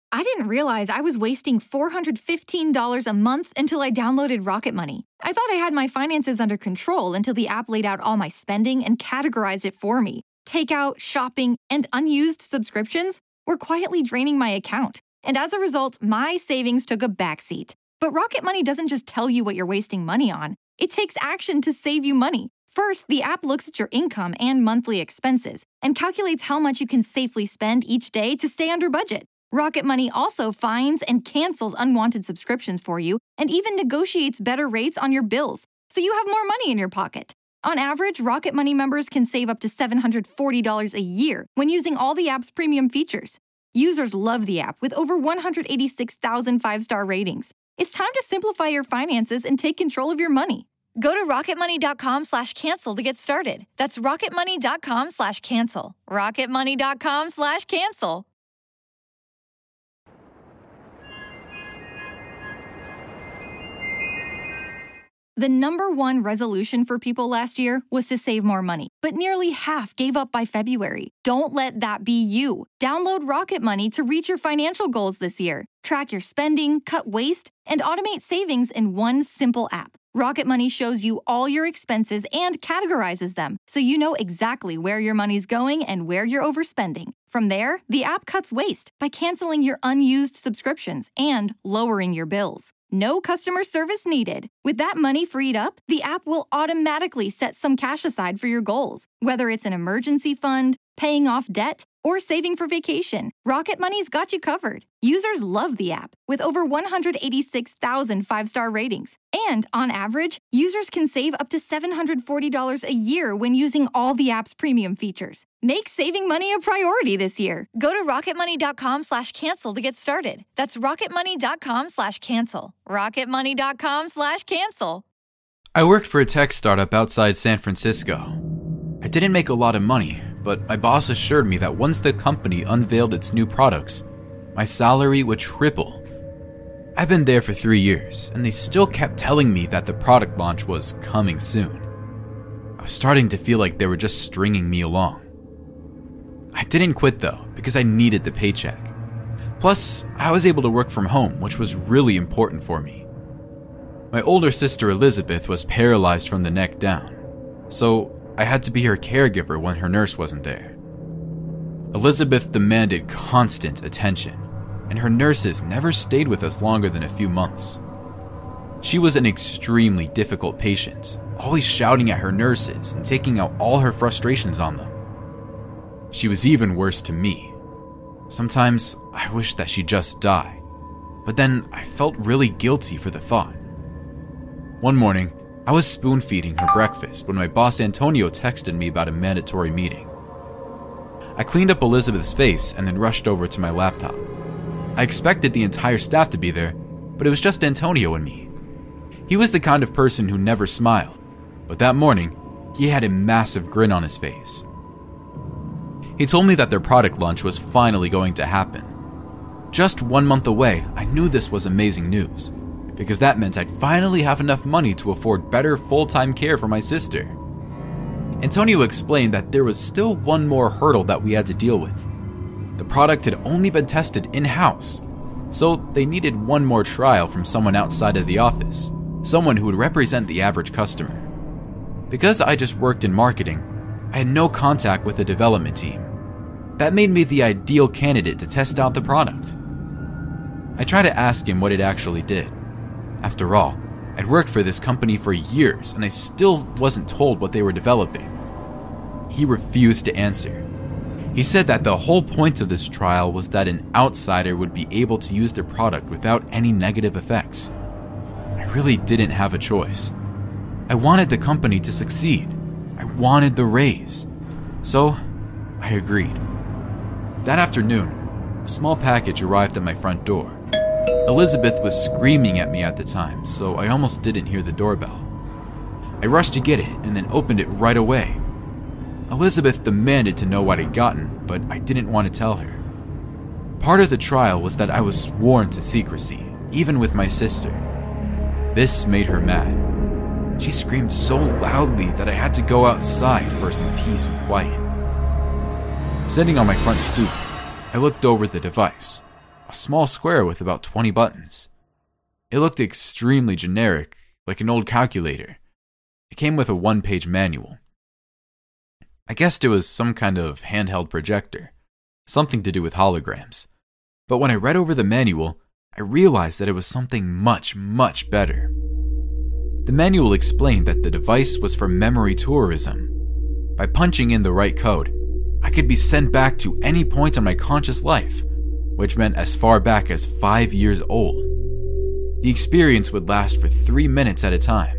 I didn't realize I was wasting $415 a month until I downloaded Rocket Money. I thought I had my finances under control until the app laid out all my spending and categorized it for me. Takeout, shopping, and unused subscriptions were quietly draining my account. And as a result, my savings took a backseat. But Rocket Money doesn't just tell you what you're wasting money on. It takes action to save you money. First, the app looks at your income and monthly expenses and calculates how much you can safely spend each day to stay under budget. Rocket Money also finds and cancels unwanted subscriptions for you and even negotiates better rates on your bills, so you have more money in your pocket. On average, Rocket Money members can save up to $740 a year when using all the app's premium features. Users love the app with over 186,000 five-star ratings. It's time to simplify your finances and take control of your money. Go to rocketmoney.com/cancel to get started. That's rocketmoney.com/cancel. rocketmoney.com/cancel. The number one resolution for people last year was to save more money, but nearly half gave up by February. Don't let that be you. Download Rocket Money to reach your financial goals this year. Track your spending, cut waste, and automate savings in one simple app. Rocket Money shows you all your expenses and categorizes them, so you know exactly where your money's going and where you're overspending. From there, the app cuts waste by canceling your unused subscriptions and lowering your bills. No customer service needed. With that money freed up, the app will automatically set some cash aside for your goals, whether it's an emergency fund, paying off debt, or saving for vacation. Rocket Money's got you covered. Users love the app with over 186,000 five-star ratings. And on average, users can save up to $740 a year when using all the app's premium features. Make saving money a priority this year. Go to rocketmoney.com/cancel to get started. That's rocketmoney.com/cancel. rocketmoney.com/cancel. I worked for a tech startup outside San Francisco. I didn't make a lot of money, but my boss assured me that once the company unveiled its new products, my salary would triple. I've been there for 3 years, and they still kept telling me that the product launch was coming soon. I was starting to feel like they were just stringing me along. I didn't quit though, because I needed the paycheck. Plus, I was able to work from home, which was really important for me. My older sister Elizabeth was paralyzed from the neck down, so I had to be her caregiver when her nurse wasn't there. Elizabeth demanded constant attention, and her nurses never stayed with us longer than a few months. She was an extremely difficult patient, always shouting at her nurses and taking out all her frustrations on them. She was even worse to me. Sometimes I wished that she'd just die, but then I felt really guilty for the thought. One morning, I was spoon-feeding her breakfast when my boss Antonio texted me about a mandatory meeting. I cleaned up Elizabeth's face and then rushed over to my laptop. I expected the entire staff to be there, but it was just Antonio and me. He was the kind of person who never smiled, but that morning, he had a massive grin on his face. He told me that their product launch was finally going to happen. Just 1 month away, I knew this was amazing news, because that meant I'd finally have enough money to afford better full-time care for my sister. Antonio explained that there was still one more hurdle that we had to deal with. The product had only been tested in-house, so they needed one more trial from someone outside of the office, someone who would represent the average customer. Because I just worked in marketing, I had no contact with the development team. That made me the ideal candidate to test out the product. I tried to ask him what it actually did. After all, I'd worked for this company for years and I still wasn't told what they were developing. He refused to answer. He said that the whole point of this trial was that an outsider would be able to use their product without any negative effects. I really didn't have a choice. I wanted the company to succeed. I wanted the raise. So, I agreed. That afternoon, a small package arrived at my front door. Elizabeth was screaming at me at the time, so I almost didn't hear the doorbell. I rushed to get it and then opened it right away. Elizabeth demanded to know what I'd gotten, but I didn't want to tell her. Part of the trial was that I was sworn to secrecy, even with my sister. This made her mad. She screamed so loudly that I had to go outside for some peace and quiet. Sitting on my front stoop, I looked over the device. a small square with about 20 buttons. It looked extremely generic, like an old calculator. It came with a one-page manual. I guessed it was some kind of handheld projector, something to do with holograms. But when I read over the manual, I realized that it was something much, much better. The manual explained that the device was for memory tourism. By punching in the right code, I could be sent back to any point in my conscious life, which meant as far back as 5 years old. The experience would last for 3 minutes at a time.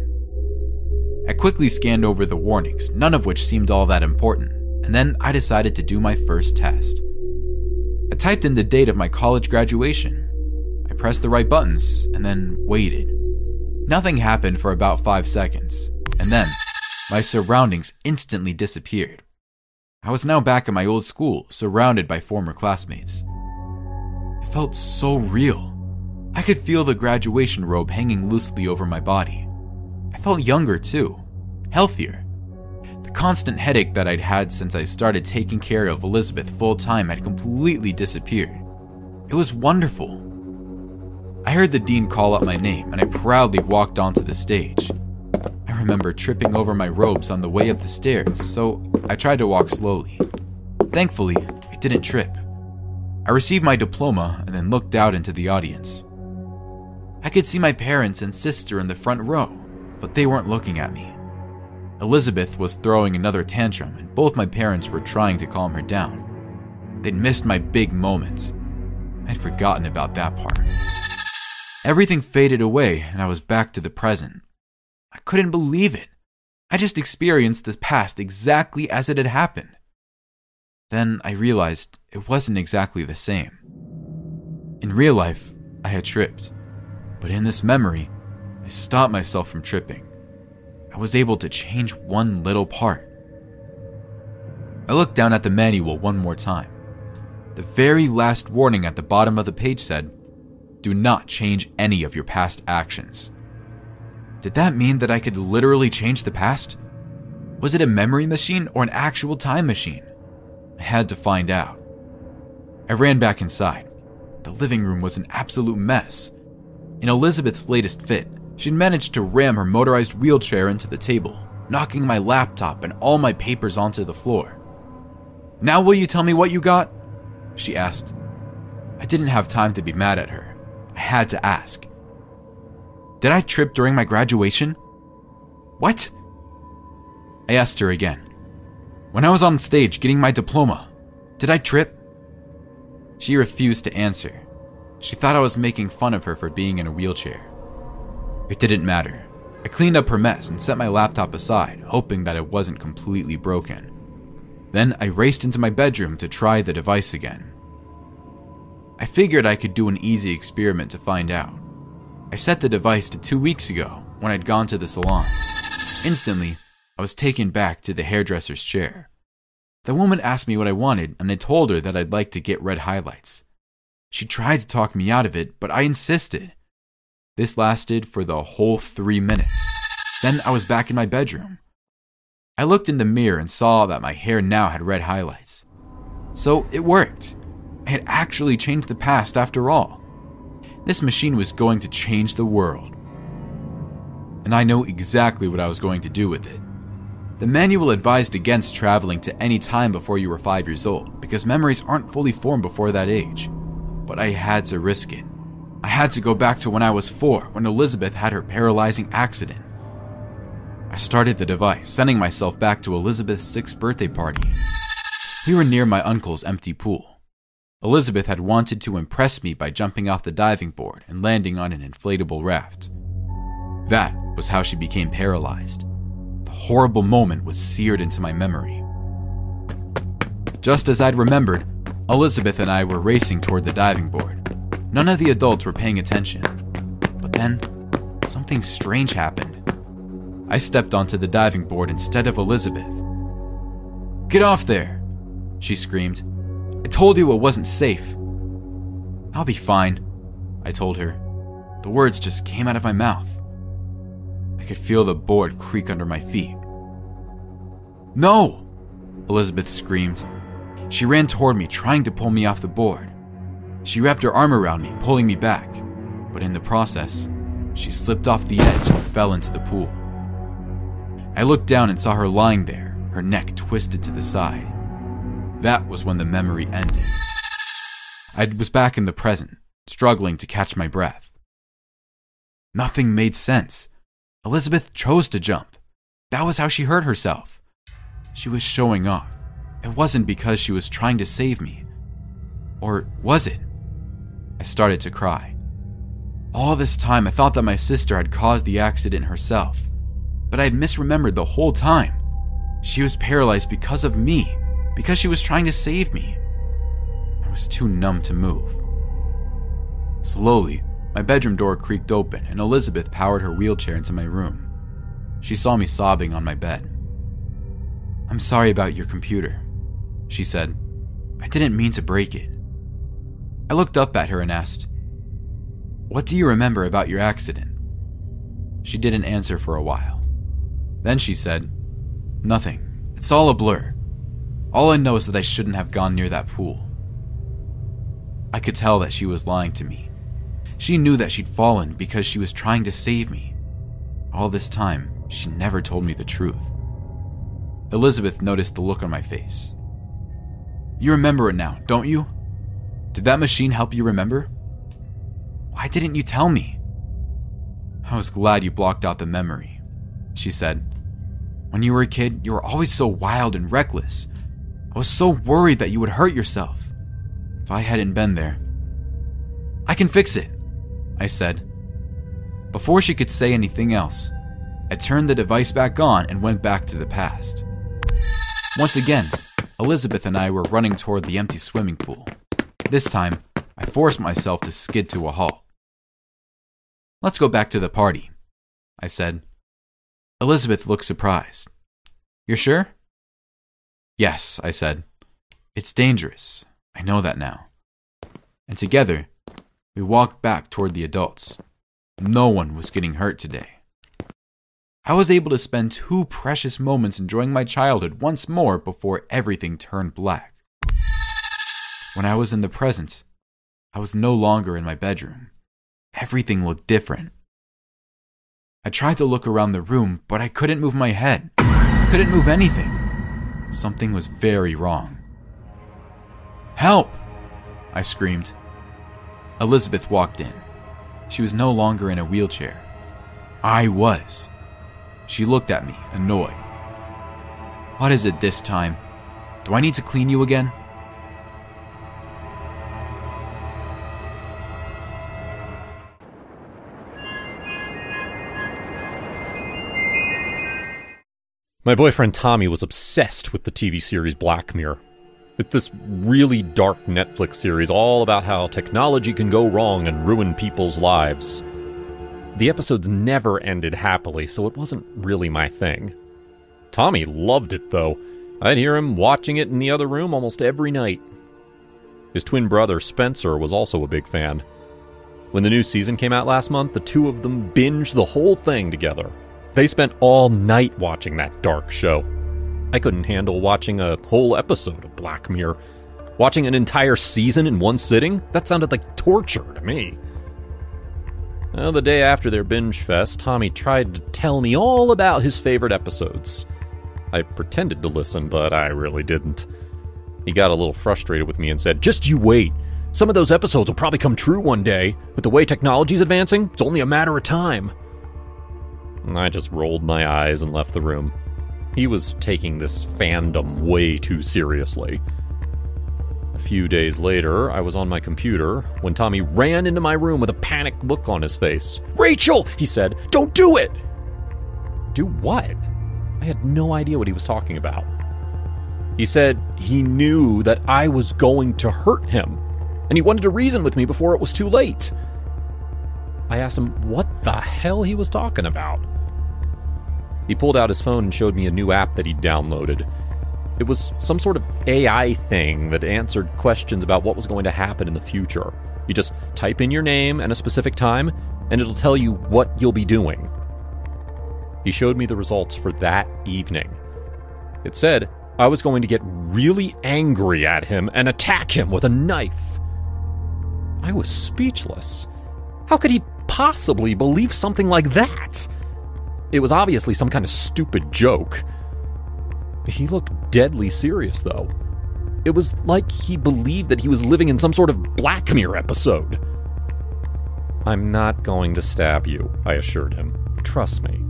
I quickly scanned over the warnings, none of which seemed all that important, and then I decided to do my first test. I typed in the date of my college graduation. I pressed the right buttons, and then waited. Nothing happened for about 5 seconds, and then my surroundings instantly disappeared. I was now back at my old school, surrounded by former classmates. It felt so real. I could feel the graduation robe hanging loosely over my body. I felt younger too, healthier. The constant headache that I'd had since I started taking care of Elizabeth full-time had completely disappeared. It was wonderful. I heard the dean call out my name, and I proudly walked onto the stage. I remember tripping over my robes on the way up the stairs, so I tried to walk slowly. Thankfully, I didn't trip. I received my diploma and then looked out into the audience. I could see my parents and sister in the front row, but they weren't looking at me. Elizabeth was throwing another tantrum, and both my parents were trying to calm her down. They'd missed my big moment. I'd forgotten about that part. Everything faded away, and I was back to the present. I couldn't believe it. I just experienced the past exactly as it had happened. Then I realized it wasn't exactly the same. In real life, I had tripped, but in this memory, I stopped myself from tripping. I was able to change one little part. I looked down at the manual one more time. The very last warning at the bottom of the page said, "Do not change any of your past actions." Did that mean that I could literally change the past? Was it a memory machine or an actual time machine? I had to find out. I ran back inside. The living room was an absolute mess. In Elizabeth's latest fit, she'd managed to ram her motorized wheelchair into the table, knocking my laptop and all my papers onto the floor. "Now will you tell me what you got?" she asked. I didn't have time to be mad at her. I had to ask. "Did I trip during my graduation?" "What?" I asked her again. "When I was on stage getting my diploma, did I trip?" She refused to answer. She thought I was making fun of her for being in a wheelchair. It didn't matter. I cleaned up her mess and set my laptop aside, hoping that it wasn't completely broken. Then I raced into my bedroom to try the device again. I figured I could do an easy experiment to find out. I set the device to 2 weeks ago when I'd gone to the salon. Instantly, I was taken back to the hairdresser's chair. The woman asked me what I wanted, and I told her that I'd like to get red highlights. She tried to talk me out of it, but I insisted. This lasted for the whole 3 minutes. Then I was back in my bedroom. I looked in the mirror and saw that my hair now had red highlights. So it worked. I had actually changed the past after all. This machine was going to change the world. And I know exactly what I was going to do with it. The manual advised against traveling to any time before you were 5 years old, because memories aren't fully formed before that age. But I had to risk it. I had to go back to when I was 4, when Elizabeth had her paralyzing accident. I started the device, sending myself back to Elizabeth's 6th birthday party. We were near my uncle's empty pool. Elizabeth had wanted to impress me by jumping off the diving board and landing on an inflatable raft. That was how she became paralyzed. The horrible moment was seared into my memory. Just as I'd remembered, Elizabeth and I were racing toward the diving board. None of the adults were paying attention. But then, something strange happened. I stepped onto the diving board instead of Elizabeth. "Get off there!" she screamed. "I told you it wasn't safe." "I'll be fine," I told her. The words just came out of my mouth. I could feel the board creak under my feet. "No!" Elizabeth screamed. She ran toward me, trying to pull me off the board. She wrapped her arm around me, pulling me back, but in the process, she slipped off the edge and fell into the pool. I looked down and saw her lying there, her neck twisted to the side. That was when the memory ended. I was back in the present, struggling to catch my breath. Nothing made sense. Elizabeth chose to jump. That was how she hurt herself. She was showing off. It wasn't because she was trying to save me. Or was it? I started to cry. All this time I thought that my sister had caused the accident herself, but I had misremembered the whole time. She was paralyzed because of me, because she was trying to save me. I was too numb to move. Slowly, my bedroom door creaked open and Elizabeth powered her wheelchair into my room. She saw me sobbing on my bed. "I'm sorry about your computer," she said. "I didn't mean to break it." I looked up at her and asked, "What do you remember about your accident?" She didn't answer for a while. Then she said, "Nothing. It's all a blur. All I know is that I shouldn't have gone near that pool." I could tell that she was lying to me. She knew that she'd fallen because she was trying to save me. All this time, she never told me the truth. Elizabeth noticed the look on my face. "You remember it now, don't you? Did that machine help you remember? Why didn't you tell me?" "I was glad you blocked out the memory," she said. "When you were a kid, you were always so wild and reckless. I was so worried that you would hurt yourself. If I hadn't been there." "I can fix it," I said. Before she could say anything else, I turned the device back on and went back to the past. Once again, Elizabeth and I were running toward the empty swimming pool. This time, I forced myself to skid to a halt. "Let's go back to the party," I said. Elizabeth looked surprised. "You're sure?" "Yes," I said. "It's dangerous. I know that now." And together, we walked back toward the adults. No one was getting hurt today. I was able to spend 2 precious moments enjoying my childhood once more before everything turned black. When I was in the present, I was no longer in my bedroom. Everything looked different. I tried to look around the room, but I couldn't move my head. I couldn't move anything. Something was very wrong. "Help!" I screamed. Elizabeth walked in. She was no longer in a wheelchair. I was. She looked at me, annoyed. "What is it this time? Do I need to clean you again?" My boyfriend Tommy was obsessed with the TV series Black Mirror. It's this really dark Netflix series all about how technology can go wrong and ruin people's lives. The episodes never ended happily, so it wasn't really my thing. Tommy loved it, though. I'd hear him watching it in the other room almost every night. His twin brother, Spencer, was also a big fan. When the new season came out last month, the two of them binged the whole thing together. They spent all night watching that dark show. I couldn't handle watching a whole episode of Black Mirror. Watching an entire season in one sitting? That sounded like torture to me. Well, the day after their binge fest, Tommy tried to tell me all about his favorite episodes. I pretended to listen, but I really didn't. He got a little frustrated with me and said, "Just you wait. Some of those episodes will probably come true one day. With the way technology's advancing, it's only a matter of time." And I just rolled my eyes and left the room. He was taking this fandom way too seriously. A few days later, I was on my computer when Tommy ran into my room with a panicked look on his face. "Rachel," he said, "don't do it!" Do what? I had no idea what he was talking about. He said he knew that I was going to hurt him, and he wanted to reason with me before it was too late. I asked him what the hell he was talking about. He pulled out his phone and showed me a new app that he'd downloaded. It was some sort of AI thing that answered questions about what was going to happen in the future. You just type in your name and a specific time, and it'll tell you what you'll be doing. He showed me the results for that evening. It said I was going to get really angry at him and attack him with a knife. I was speechless. How could he possibly believe something like that? It was obviously some kind of stupid joke. He looked deadly serious, though. It was like he believed that he was living in some sort of Black Mirror episode. "I'm not going to stab you," I assured him. "Trust me."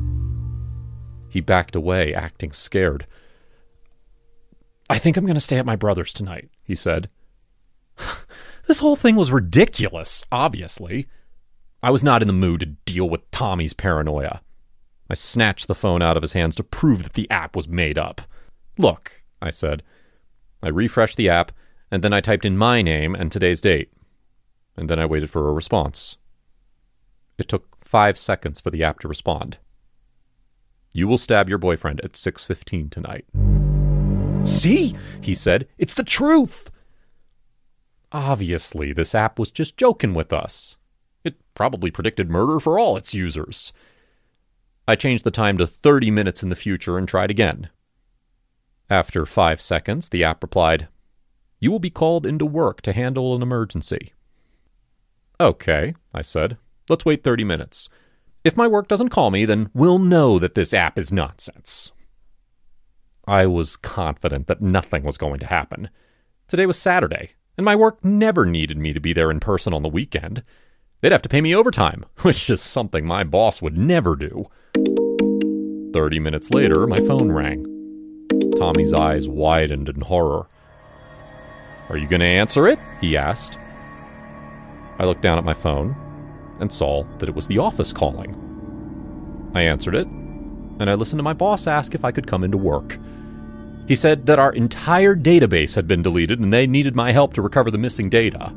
He backed away, acting scared. "I think I'm going to stay at my brother's tonight," he said. This whole thing was ridiculous, obviously. I was not in the mood to deal with Tommy's paranoia. I snatched the phone out of his hands to prove that the app was made up. "Look," I said. I refreshed the app, and then I typed in my name and today's date. And then I waited for a response. It took 5 seconds for the app to respond. "You will stab your boyfriend at 6:15 tonight." "See?" he said. "It's the truth!" Obviously, this app was just joking with us. It probably predicted murder for all its users. I changed the time to 30 minutes in the future and tried again. After 5 seconds, the app replied, "You will be called into work to handle an emergency." "Okay," I said. "Let's wait 30 minutes. If my work doesn't call me, then we'll know that this app is nonsense." I was confident that nothing was going to happen. Today was Saturday, and my work never needed me to be there in person on the weekend. They'd have to pay me overtime, which is something my boss would never do. 30 minutes later, my phone rang. Tommy's eyes widened in horror. "Are you going to answer it?" he asked. I looked down at my phone and saw that it was the office calling. I answered it, and I listened to my boss ask if I could come into work. He said that our entire database had been deleted and they needed my help to recover the missing data.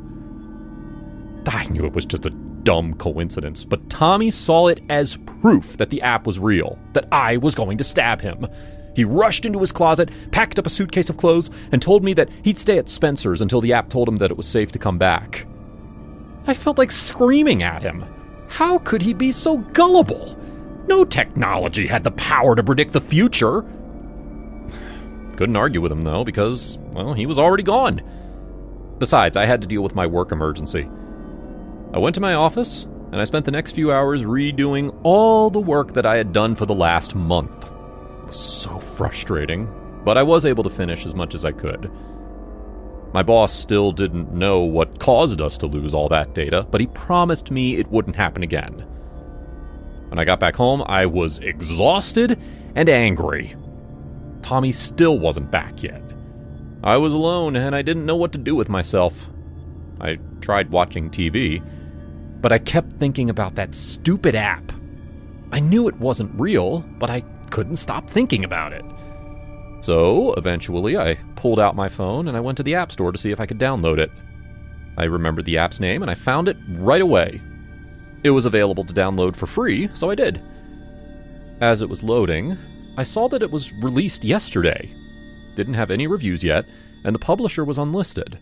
I knew it was just a dumb coincidence, but Tommy saw it as proof that the app was real, that I was going to stab him. He rushed into his closet, packed up a suitcase of clothes, and told me that he'd stay at Spencer's until the app told him that it was safe to come back. I felt like screaming at him. How could he be so gullible? No technology had the power to predict the future. Couldn't argue with him, though, because, well, he was already gone. Besides, I had to deal with my work emergency. I went to my office, and I spent the next few hours redoing all the work that I had done for the last month. It was so frustrating, but I was able to finish as much as I could. My boss still didn't know what caused us to lose all that data, but he promised me it wouldn't happen again. When I got back home, I was exhausted and angry. Tommy still wasn't back yet. I was alone, and I didn't know what to do with myself. I tried watching TV, but I kept thinking about that stupid app. I knew it wasn't real, but I couldn't stop thinking about it. So, eventually, I pulled out my phone and I went to the App Store to see if I could download it. I remembered the app's name and I found it right away. It was available to download for free, so I did. As it was loading, I saw that it was released yesterday. Didn't have any reviews yet, and the publisher was unlisted.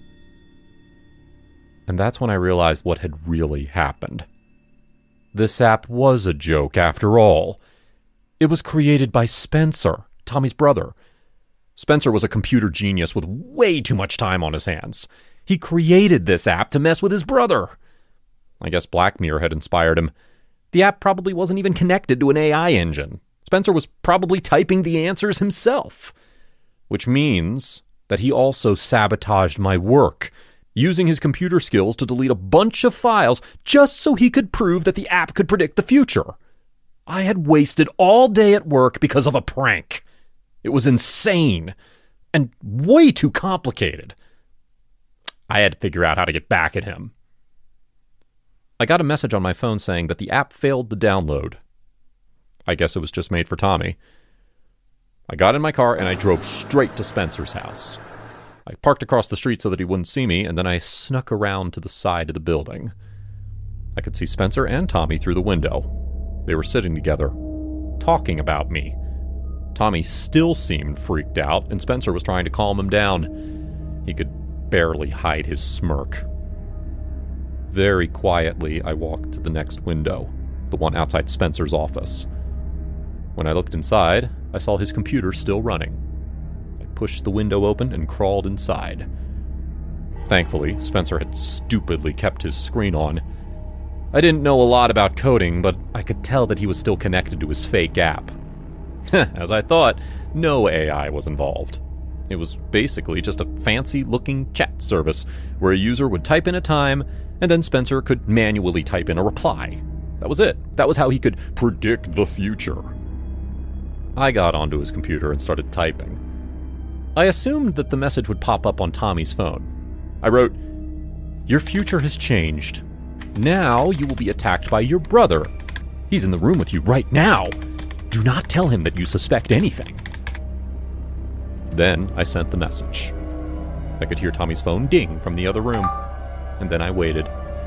And that's when I realized what had really happened. This app was a joke after all. It was created by Spencer, Tommy's brother. Spencer was a computer genius with way too much time on his hands. He created this app to mess with his brother. I guess Black Mirror had inspired him. The app probably wasn't even connected to an AI engine. Spencer was probably typing the answers himself. Which means that he also sabotaged my work, using his computer skills to delete a bunch of files just so he could prove that the app could predict the future. I had wasted all day at work because of a prank. It was insane and way too complicated. I had to figure out how to get back at him. I got a message on my phone saying that the app failed to download. I guess it was just made for Tommy. I got in my car and I drove straight to Spencer's house. I parked across the street so that he wouldn't see me, and then I snuck around to the side of the building. I could see Spencer and Tommy through the window. They were sitting together, talking about me. Tommy still seemed freaked out, and Spencer was trying to calm him down. He could barely hide his smirk. Very quietly, I walked to the next window, the one outside Spencer's office. When I looked inside, I saw his computer still running. I pushed the window open and crawled inside. Thankfully, Spencer had stupidly kept his screen on. I didn't know a lot about coding, but I could tell that he was still connected to his fake app. As I thought, no AI was involved. It was basically just a fancy-looking chat service where a user would type in a time, and then Spencer could manually type in a reply. That was it. That was how he could predict the future. I got onto his computer and started typing. I assumed that the message would pop up on Tommy's phone. I wrote, "Your future has changed. Now you will be attacked by your brother. He's in the room with you right now. Do not tell him that you suspect anything." Then I sent the message. I could hear Tommy's phone ding from the other room, and then I waited.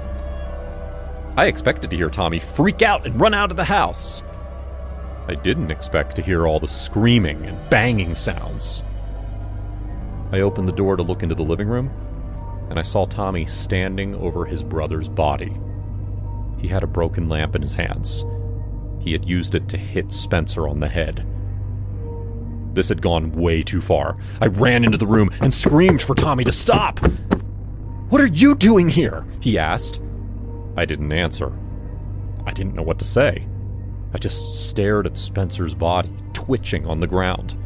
I expected to hear Tommy freak out and run out of the house. I didn't expect to hear all the screaming and banging sounds. I opened the door to look into the living room, and I saw Tommy standing over his brother's body. He had a broken lamp in his hands. He had used it to hit Spencer on the head. This had gone way too far. I ran into the room and screamed for Tommy to stop. "What are you doing here?" he asked. I didn't answer. I didn't know what to say. I just stared at Spencer's body, twitching on the ground.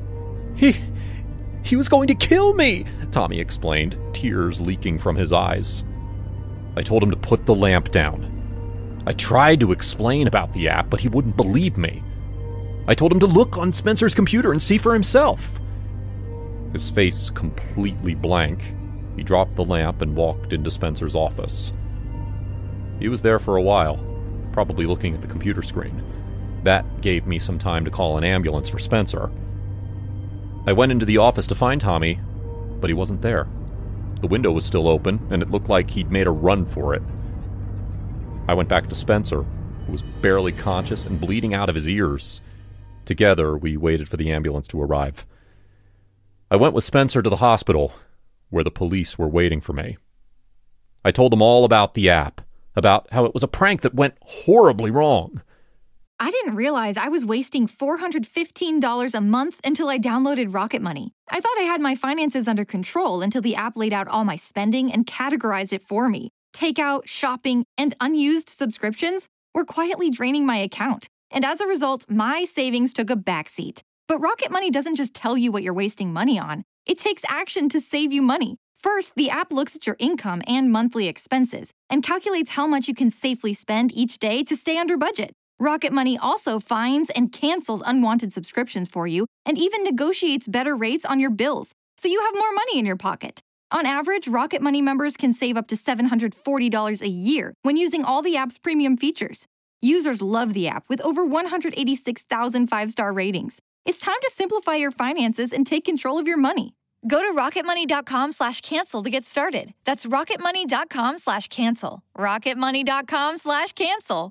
He was going to kill me, Tommy explained, tears leaking from his eyes. I told him to put the lamp down. I tried to explain about the app, but he wouldn't believe me. I told him to look on Spencer's computer and see for himself. His face completely blank, he dropped the lamp and walked into Spencer's office. He was there for a while, probably looking at the computer screen. That gave me some time to call an ambulance for Spencer. I went into the office to find Tommy, but he wasn't there. The window was still open, and it looked like he'd made a run for it. I went back to Spencer, who was barely conscious and bleeding out of his ears. Together, we waited for the ambulance to arrive. I went with Spencer to the hospital, where the police were waiting for me. I told them all about the app, about how it was a prank that went horribly wrong. I didn't realize I was wasting $415 a month until I downloaded Rocket Money. I thought I had my finances under control until the app laid out all my spending and categorized it for me. Takeout, shopping, and unused subscriptions were quietly draining my account. And as a result, my savings took a backseat. But Rocket Money doesn't just tell you what you're wasting money on. It takes action to save you money. First, the app looks at your income and monthly expenses and calculates how much you can safely spend each day to stay under budget. Rocket Money also finds and cancels unwanted subscriptions for you and even negotiates better rates on your bills, so you have more money in your pocket. On average, Rocket Money members can save up to $740 a year when using all the app's premium features. Users love the app with over 186,000 five-star ratings. It's time to simplify your finances and take control of your money. Go to rocketmoney.com/cancel to get started. That's rocketmoney.com/cancel. rocketmoney.com/cancel.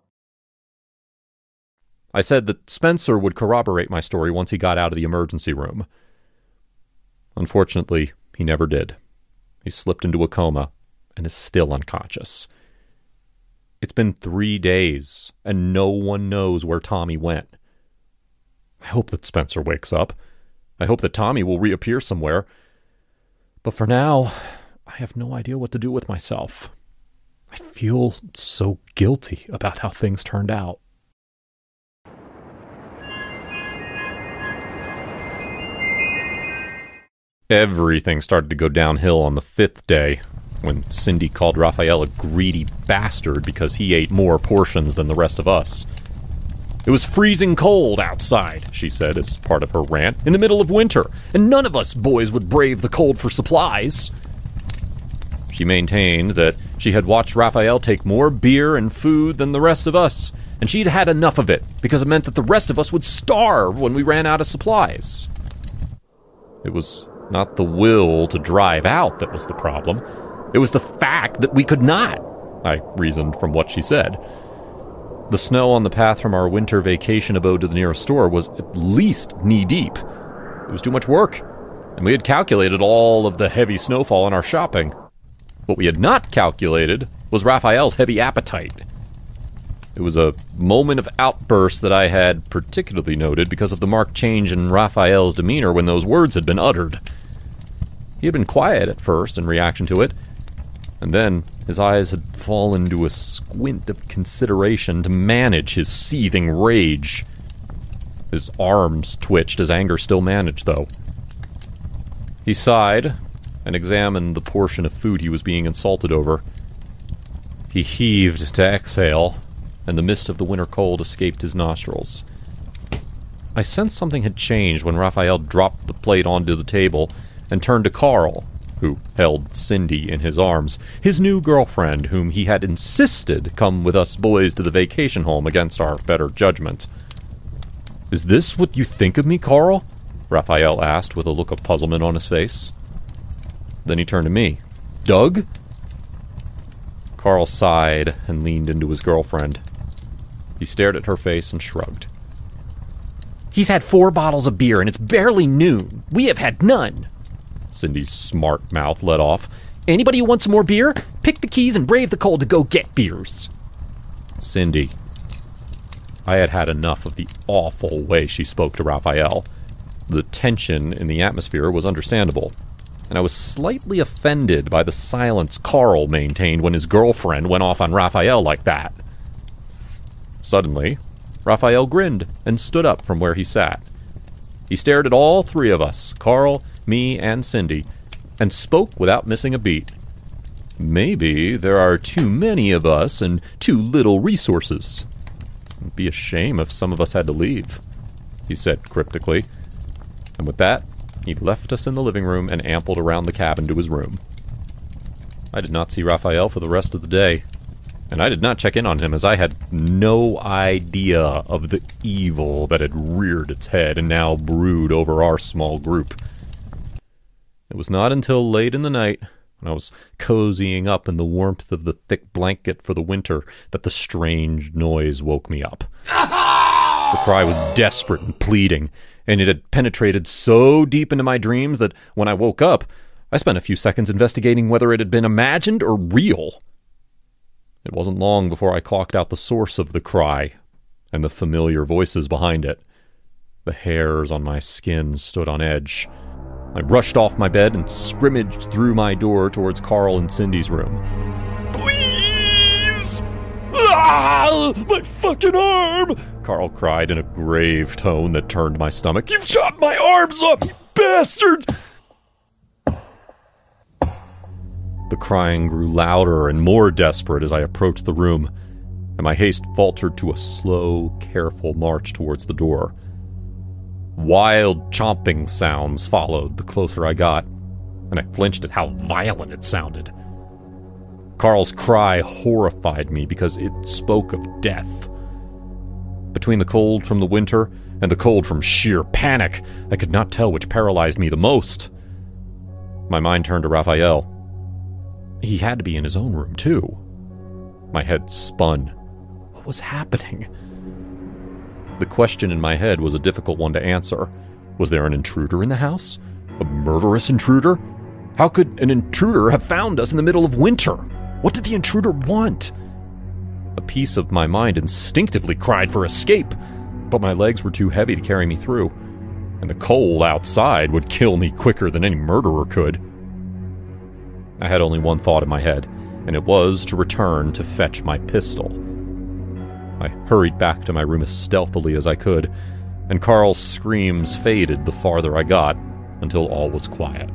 I said that Spencer would corroborate my story once he got out of the emergency room. Unfortunately, he never did. He slipped into a coma and is still unconscious. It's been 3 days, and no one knows where Tommy went. I hope that Spencer wakes up. I hope that Tommy will reappear somewhere. But for now, I have no idea what to do with myself. I feel so guilty about how things turned out. Everything started to go downhill on the 5th day, when Cindy called Raphael a greedy bastard because he ate more portions than the rest of us. It was freezing cold outside, she said as part of her rant, in the middle of winter, and none of us boys would brave the cold for supplies. She maintained that she had watched Raphael take more beer and food than the rest of us, and she'd had enough of it because it meant that the rest of us would starve when we ran out of supplies. It was not the will to drive out that was the problem. It was the fact that we could not, I reasoned from what she said. The snow on the path from our winter vacation abode to the nearest store was at least knee-deep. It was too much work, and we had calculated all of the heavy snowfall in our shopping. What we had not calculated was Raphael's heavy appetite. It was a moment of outburst that I had particularly noted because of the marked change in Raphael's demeanor when those words had been uttered. He had been quiet at first in reaction to it, and then his eyes had fallen to a squint of consideration to manage his seething rage. His arms twitched as anger still managed, though. He sighed and examined the portion of food he was being insulted over. He heaved to exhale, and the mist of the winter cold escaped his nostrils. I sensed something had changed when Raphael dropped the plate onto the table and turned to Carl, who held Cindy in his arms, his new girlfriend, whom he had insisted come with us boys to the vacation home against our better judgment. "Is this what you think of me, Carl?" Raphael asked with a look of puzzlement on his face. Then he turned to me. "Doug?" Carl sighed and leaned into his girlfriend. He stared at her face and shrugged. "He's had 4 bottles of beer, and it's barely noon. We have had none." Cindy's smart mouth let off. "Anybody who wants some more beer? Pick the keys and brave the cold to go get beers." Cindy. I had had enough of the awful way she spoke to Raphael. The tension in the atmosphere was understandable, and I was slightly offended by the silence Carl maintained when his girlfriend went off on Raphael like that. Suddenly, Raphael grinned and stood up from where he sat. He stared at all 3 of us, Carl, me, and Cindy, and spoke without missing a beat. "Maybe there are too many of us and too little resources. It'd be a shame if some of us had to leave," he said cryptically. And with that, he left us in the living room and ambled around the cabin to his room. I did not see Raphael for the rest of the day, and I did not check in on him as I had no idea of the evil that had reared its head and now brewed over our small group. It was not until late in the night, when I was cozying up in the warmth of the thick blanket for the winter, that the strange noise woke me up. The cry was desperate and pleading, and it had penetrated so deep into my dreams that when I woke up, I spent a few seconds investigating whether it had been imagined or real. It wasn't long before I clocked out the source of the cry and the familiar voices behind it. The hairs on my skin stood on edge. I rushed off my bed and scrimmaged through my door towards Carl and Cindy's room. "Please! Ah! My fucking arm!" Carl cried in a grave tone that turned my stomach. "You've chopped my arms off, you bastard!" The crying grew louder and more desperate as I approached the room, and my haste faltered to a slow, careful march towards the door. Wild chomping sounds followed the closer I got, and I flinched at how violent it sounded. Carl's cry horrified me because it spoke of death. Between the cold from the winter and the cold from sheer panic, I could not tell which paralyzed me the most. My mind turned to Raphael. He had to be in his own room, too. My head spun. What was happening? The question in my head was a difficult one to answer. Was there an intruder in the house? A murderous intruder? How could an intruder have found us in the middle of winter? What did the intruder want? A piece of my mind instinctively cried for escape, but my legs were too heavy to carry me through, and the cold outside would kill me quicker than any murderer could. I had only one thought in my head, and it was to return to fetch my pistol. I hurried back to my room as stealthily as I could, and Carl's screams faded the farther I got, until all was quiet.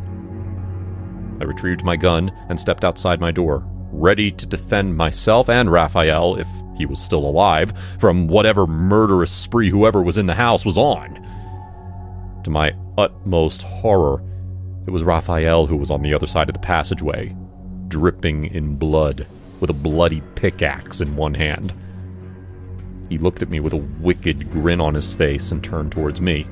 I retrieved my gun and stepped outside my door, ready to defend myself and Raphael, if he was still alive, from whatever murderous spree whoever was in the house was on. To my utmost horror, it was Raphael who was on the other side of the passageway, dripping in blood, with a bloody pickaxe in one hand. He looked at me with a wicked grin on his face and turned towards me.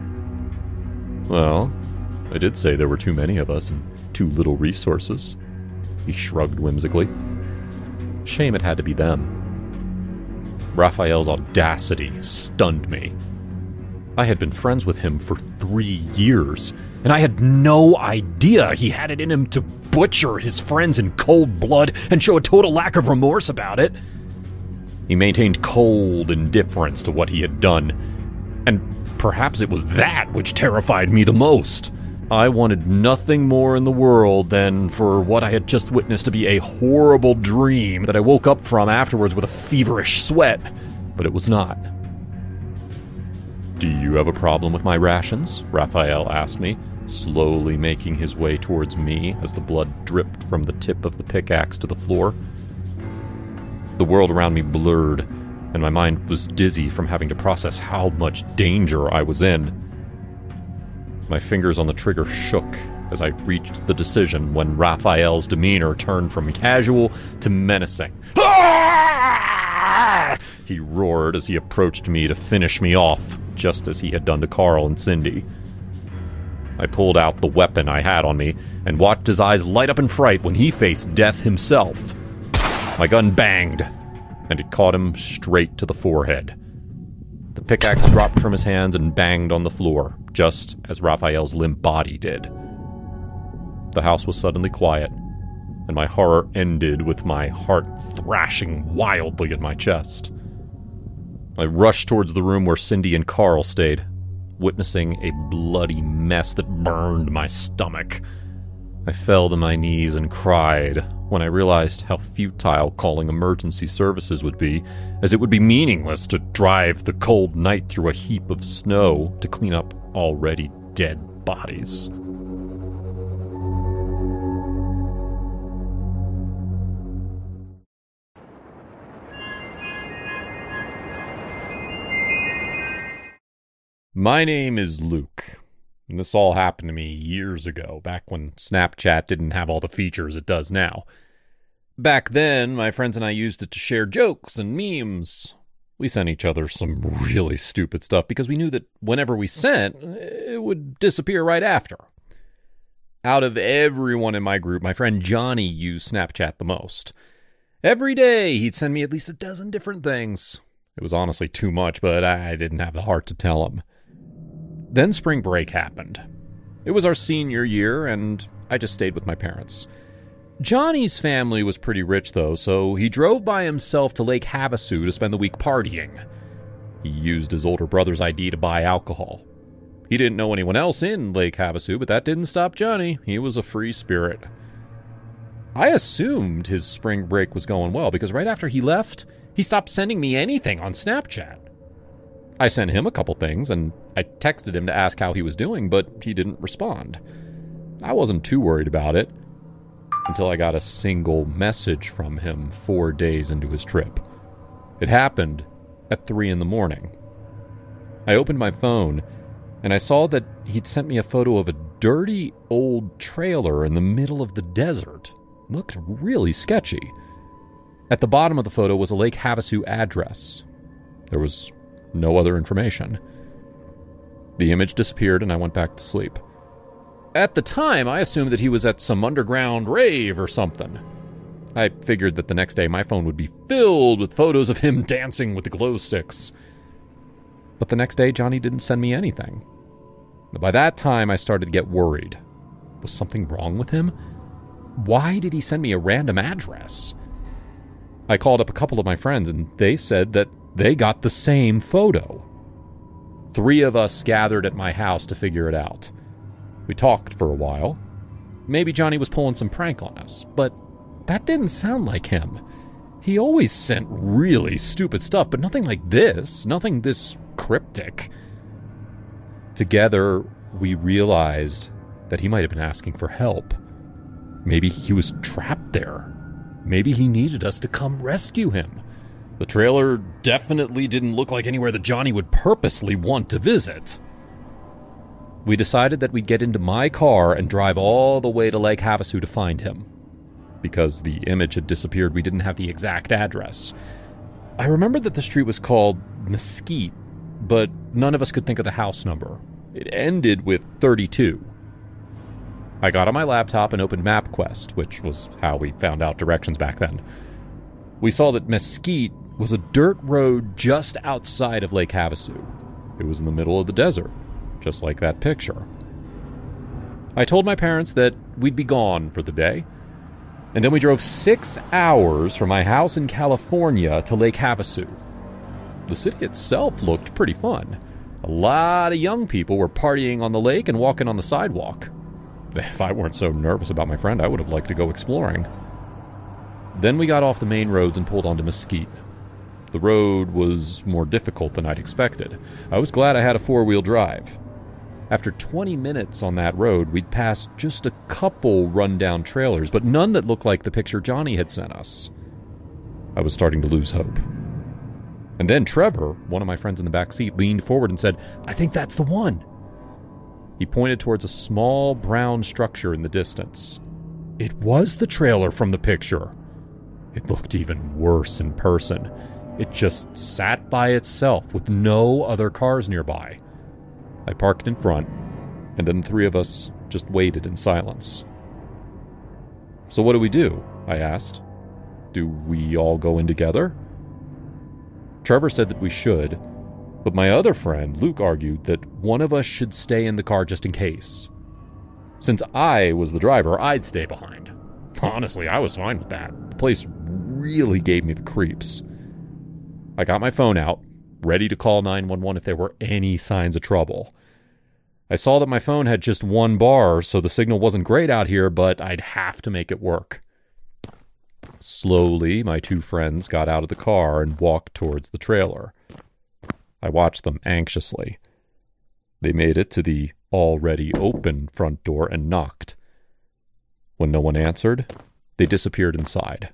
"Well, I did say there were too many of us and too little resources," he shrugged whimsically. Shame it had to be them. Raphael's audacity stunned me. I had been friends with him for 3 years, and I had no idea he had it in him to butcher his friends in cold blood and show a total lack of remorse about it. He maintained cold indifference to what he had done, and perhaps it was that which terrified me the most. I wanted nothing more in the world than for what I had just witnessed to be a horrible dream that I woke up from afterwards with a feverish sweat, but it was not. "Do you have a problem with my rations?" Raphael asked me, slowly making his way towards me as the blood dripped from the tip of the pickaxe to the floor. The world around me blurred, and my mind was dizzy from having to process how much danger I was in. My fingers on the trigger shook as I reached the decision when Raphael's demeanor turned from casual to menacing. "Ah!" He roared as he approached me to finish me off, just as he had done to Carl and Cindy. I pulled out the weapon I had on me and watched his eyes light up in fright when he faced death himself. My gun banged, and it caught him straight to the forehead. The pickaxe dropped from his hands and banged on the floor, just as Raphael's limp body did. The house was suddenly quiet, and my horror ended with my heart thrashing wildly in my chest. I rushed towards the room where Cindy and Carl stayed, witnessing a bloody mess that burned my stomach. I fell to my knees and cried when I realized how futile calling emergency services would be, as it would be meaningless to drive the cold night through a heap of snow to clean up already dead bodies. My name is Luke, and this all happened to me years ago, back when Snapchat didn't have all the features it does now. Back then, my friends and I used it to share jokes and memes. We sent each other some really stupid stuff because we knew that whenever we sent, it would disappear right after. Out of everyone in my group, my friend Johnny used Snapchat the most. Every day, he'd send me at least a dozen different things. It was honestly too much, but I didn't have the heart to tell him. Then spring break happened. It was our senior year, and I just stayed with my parents. Johnny's family was pretty rich, though, so he drove by himself to Lake Havasu to spend the week partying. He used his older brother's ID to buy alcohol. He didn't know anyone else in Lake Havasu, but that didn't stop Johnny. He was a free spirit. I assumed his spring break was going well, because right after he left, he stopped sending me anything on Snapchat. I sent him a couple things, and I texted him to ask how he was doing, but he didn't respond. I wasn't too worried about it, until I got a single message from him 4 days into his trip. It happened at 3 a.m. I opened my phone, and I saw that he'd sent me a photo of a dirty old trailer in the middle of the desert. It looked really sketchy. At the bottom of the photo was a Lake Havasu address. There was no other information. The image disappeared, and I went back to sleep. At the time, I assumed that he was at some underground rave or something. I figured that the next day my phone would be filled with photos of him dancing with the glow sticks. But the next day, Johnny didn't send me anything. By that time, I started to get worried. Was something wrong with him? Why did he send me a random address? I called up a couple of my friends, and they said that they got the same photo. 3 of us gathered at my house to figure it out. We talked for a while. Maybe Johnny was pulling some prank on us, but that didn't sound like him. He always sent really stupid stuff, but nothing like this, nothing this cryptic. Together, we realized that he might have been asking for help. Maybe he was trapped there. Maybe he needed us to come rescue him. The trailer definitely didn't look like anywhere that Johnny would purposely want to visit. We decided that we'd get into my car and drive all the way to Lake Havasu to find him. Because the image had disappeared, we didn't have the exact address. I remember that the street was called Mesquite, but none of us could think of the house number. It ended with 32. I got on my laptop and opened MapQuest, which was how we found out directions back then. We saw that Mesquite was a dirt road just outside of Lake Havasu. It was in the middle of the desert, just like that picture. I told my parents that we'd be gone for the day, and then we drove 6 hours from my house in California to Lake Havasu. The city itself looked pretty fun. A lot of young people were partying on the lake and walking on the sidewalk. If I weren't so nervous about my friend, I would have liked to go exploring. Then we got off the main roads and pulled onto Mesquite. The road was more difficult than I'd expected. I was glad I had a four-wheel drive. After 20 minutes on that road, we'd passed just a couple run-down trailers, but none that looked like the picture Johnny had sent us. I was starting to lose hope. And then Trevor, one of my friends in the back seat, leaned forward and said, "I think that's the one." He pointed towards a small brown structure in the distance. It was the trailer from the picture. It looked even worse in person. It just sat by itself with no other cars nearby. I parked in front, and then the three of us just waited in silence. "So what do we do?" I asked. "Do we all go in together?" Trevor said that we should, but my other friend, Luke, argued that one of us should stay in the car just in case. Since I was the driver, I'd stay behind. Honestly, I was fine with that. The place really gave me the creeps. I got my phone out, ready to call 911 if there were any signs of trouble. I saw that my phone had just one bar, so the signal wasn't great out here, but I'd have to make it work. Slowly, my two friends got out of the car and walked towards the trailer. I watched them anxiously. They made it to the already open front door and knocked. When no one answered, they disappeared inside.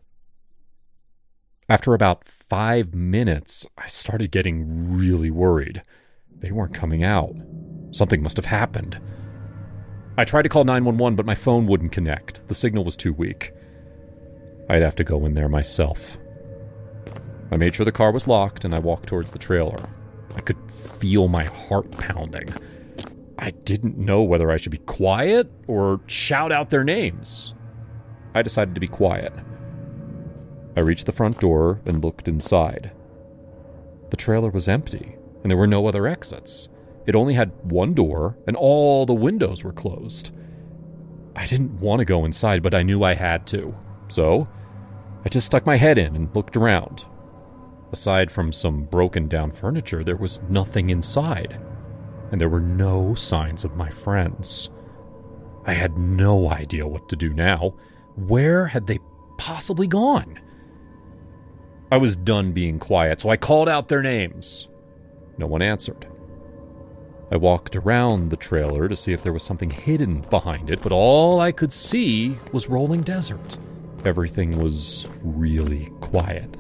After about 5 minutes, I started getting really worried. They weren't coming out. Something must have happened. I tried to call 911, but my phone wouldn't connect. The signal was too weak. I'd have to go in there myself. I made sure the car was locked, and I walked towards the trailer. I could feel my heart pounding. I didn't know whether I should be quiet or shout out their names. I decided to be quiet. I reached the front door and looked inside. The trailer was empty, and there were no other exits. It only had one door, and all the windows were closed. I didn't want to go inside, but I knew I had to. So, I just stuck my head in and looked around. Aside from some broken-down furniture, there was nothing inside, and there were no signs of my friends. I had no idea what to do now. Where had they possibly gone? I was done being quiet, so I called out their names. No one answered. I walked around the trailer to see if there was something hidden behind it, but all I could see was rolling desert. Everything was really quiet.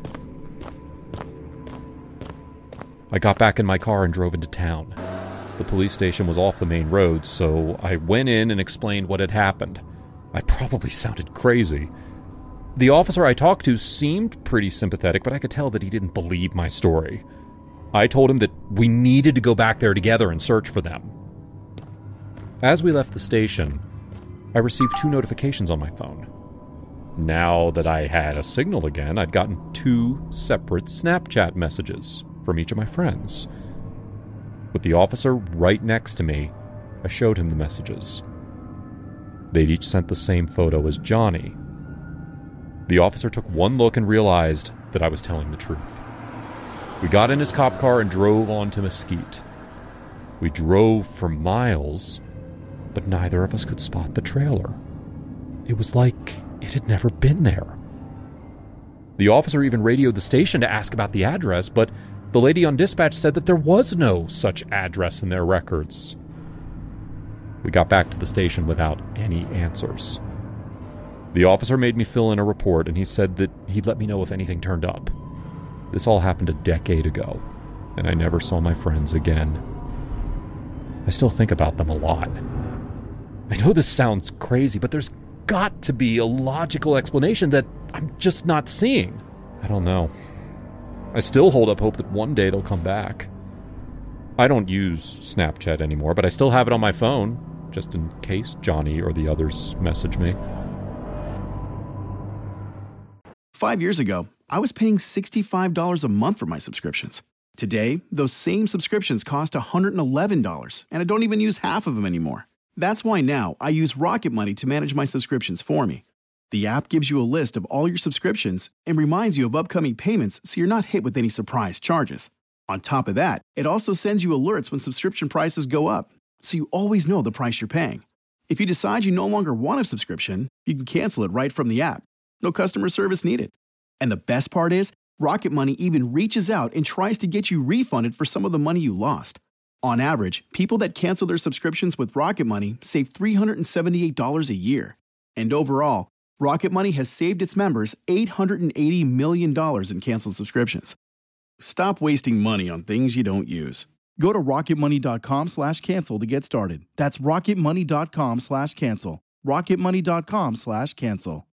I got back in my car and drove into town. The police station was off the main road, so I went in and explained what had happened. I probably sounded crazy. The officer I talked to seemed pretty sympathetic, but I could tell that he didn't believe my story. I told him that we needed to go back there together and search for them. As we left the station, I received 2 notifications on my phone. Now that I had a signal again, I'd gotten 2 separate Snapchat messages from each of my friends. With the officer right next to me, I showed him the messages. They'd each sent the same photo as Johnny. The officer took one look and realized that I was telling the truth. We got in his cop car and drove on to Mesquite. We drove for miles, but neither of us could spot the trailer. It was like it had never been there. The officer even radioed the station to ask about the address, but the lady on dispatch said that there was no such address in their records. We got back to the station without any answers. The officer made me fill in a report, and he said that he'd let me know if anything turned up. This all happened a decade ago, and I never saw my friends again. I still think about them a lot. I know this sounds crazy, but there's got to be a logical explanation that I'm just not seeing. I don't know. I still hold up hope that one day they'll come back. I don't use Snapchat anymore, but I still have it on my phone, just in case Johnny or the others message me. 5 years ago, I was paying $65 a month for my subscriptions. Today, those same subscriptions cost $111, and I don't even use half of them anymore. That's why now I use Rocket Money to manage my subscriptions for me. The app gives you a list of all your subscriptions and reminds you of upcoming payments so you're not hit with any surprise charges. On top of that, it also sends you alerts when subscription prices go up, so you always know the price you're paying. If you decide you no longer want a subscription, you can cancel it right from the app. No customer service needed. And the best part is, Rocket Money even reaches out and tries to get you refunded for some of the money you lost. On average, people that cancel their subscriptions with Rocket Money save $378 a year. And overall, Rocket Money has saved its members $880 million in canceled subscriptions. Stop wasting money on things you don't use. Go to rocketmoney.com/cancel to get started. That's rocketmoney.com/cancel. rocketmoney.com/cancel.